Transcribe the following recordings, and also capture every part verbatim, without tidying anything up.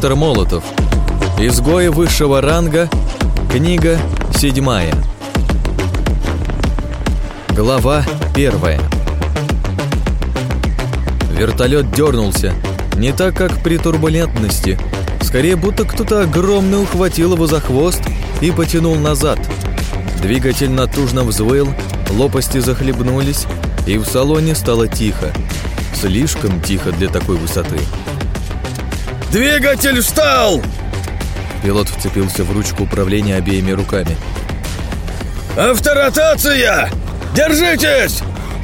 Виктор Молотов. Изгои высшего ранга. Книга седьмая. Глава первая. Вертолет дернулся. Не так, как при турбулентности. Скорее, будто кто-то огромный ухватил его за хвост и потянул назад. Двигатель натужно взвыл, лопасти захлебнулись, и в салоне стало тихо. Слишком тихо для такой высоты. «Двигатель встал!» Пилот вцепился в ручку управления обеими руками. «Авторотация! Держитесь!»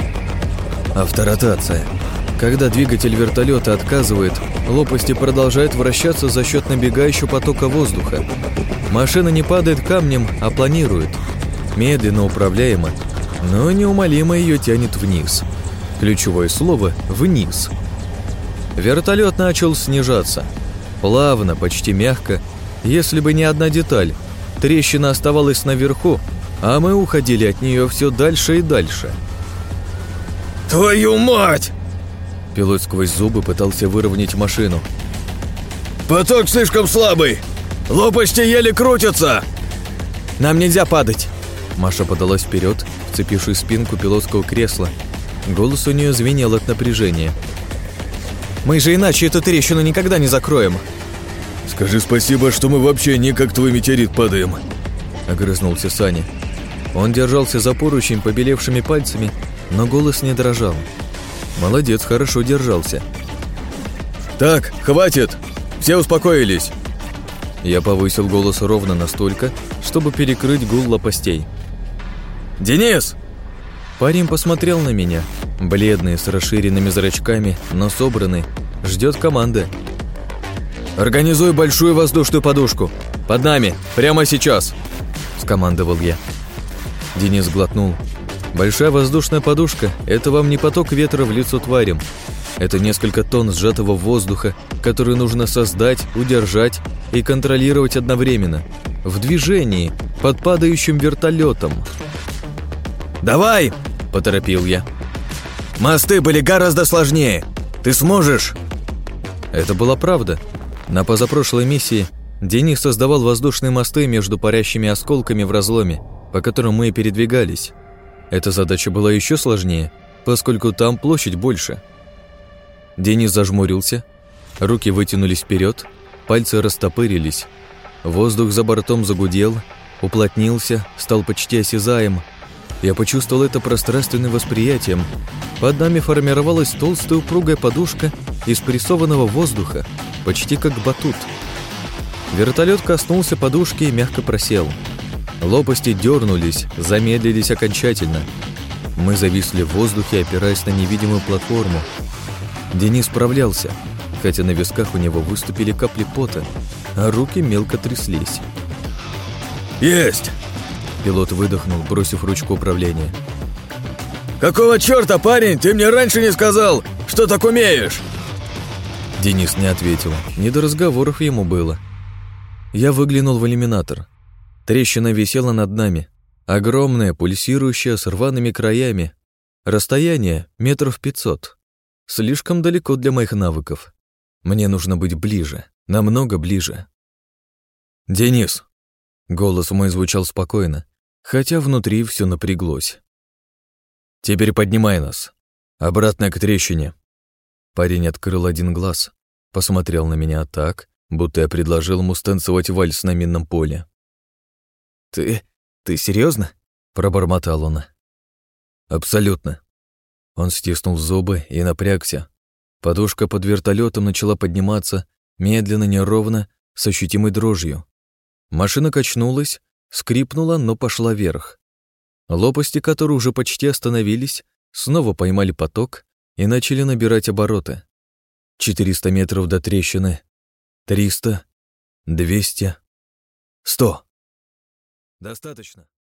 Авторотация. Когда двигатель вертолета отказывает, лопасти продолжают вращаться за счет набегающего потока воздуха. Машина не падает камнем, а планирует. Медленно, управляемо, но неумолимо ее тянет вниз. Ключевое слово «вниз». Вертолет начал снижаться. Плавно, почти мягко. Если бы не одна деталь, трещина оставалась наверху, а мы уходили от нее все дальше и дальше. «Твою мать!» Пилот сквозь зубы пытался выровнять машину. «Поток слишком слабый! Лопасти еле крутятся!» «Нам нельзя падать!» Маша подалась вперед, вцепившись в спинку пилотского кресла. Голос у нее звенел от напряжения. «Мы же иначе эту трещину никогда не закроем!» «Скажи спасибо, что мы вообще не как твой метеорит падаем!» Огрызнулся Саня. Он держался за поручень побелевшими пальцами, но голос не дрожал. Молодец, хорошо держался. «Так, хватит! Все успокоились!» Я повысил голос ровно настолько, чтобы перекрыть гул лопастей. «Денис!» Парень посмотрел на меня, бледный, с расширенными зрачками, но собранный, ждет команды. «Организуй большую воздушную подушку! Под нами! Прямо сейчас!» – скомандовал я. Денис глотнул. Большая воздушная подушка – это вам не поток ветра в лицо тварям. Это несколько тонн сжатого воздуха, который нужно создать, удержать и контролировать одновременно. В движении, под падающим вертолетом. «Давай!» – поторопил я. «Мосты были гораздо сложнее! Ты сможешь!» Это была правда. На позапрошлой миссии Денис создавал воздушные мосты между парящими осколками в разломе, по которым мы передвигались. Эта задача была еще сложнее, поскольку там площадь больше. Денис зажмурился, руки вытянулись вперед, пальцы растопырились. Воздух за бортом загудел, уплотнился, стал почти осязаем. Я почувствовал это пространственным восприятием. Под нами формировалась толстая упругая подушка из прессованного воздуха, почти как батут. Вертолет коснулся подушки и мягко просел. Лопасти дернулись, замедлились окончательно. Мы зависли в воздухе, опираясь на невидимую платформу. Денис справлялся, хотя на висках у него выступили капли пота, а руки мелко тряслись. «Есть!» Пилот выдохнул, бросив ручку управления. «Какого черта, парень, ты мне раньше не сказал, что так умеешь?» Денис не ответил, не до разговоров ему было. Я выглянул в иллюминатор. Трещина висела над нами, огромная, пульсирующая, с рваными краями. Расстояние метров пятьсот. Слишком далеко для моих навыков. Мне нужно быть ближе, намного ближе. «Денис!» Голос мой звучал спокойно, хотя внутри все напряглось. «Теперь поднимай нас. Обратно к трещине». Парень открыл один глаз, посмотрел на меня так, будто я предложил ему станцевать вальс на минном поле. «Ты... ты серьезно? Пробормотал он. «Абсолютно». Он стиснул зубы и напрягся. Подушка под вертолетом начала подниматься, медленно, неровно, с ощутимой дрожью. Машина качнулась, скрипнула, но пошла вверх. Лопасти, которые уже почти остановились, снова поймали поток и начали набирать обороты. четыреста метров до трещины. триста. двести. сто. «Достаточно».